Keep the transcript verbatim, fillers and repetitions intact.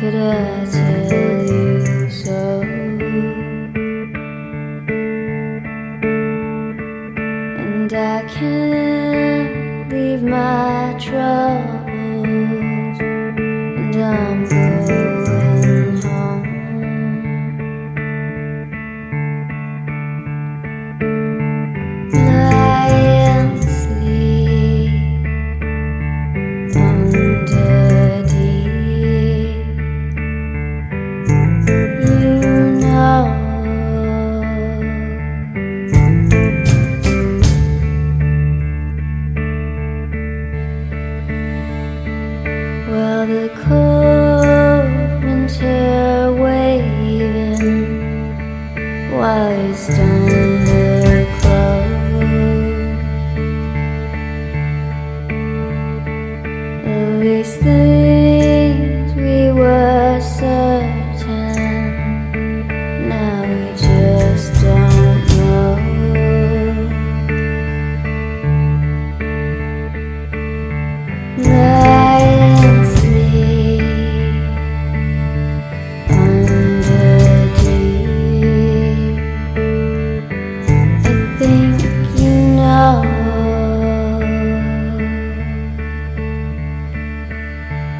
could I tell you so? And I can't leave my troubles, and I'm going home. Lie and sleep under deep, you know. Well, the cold winter waving while he's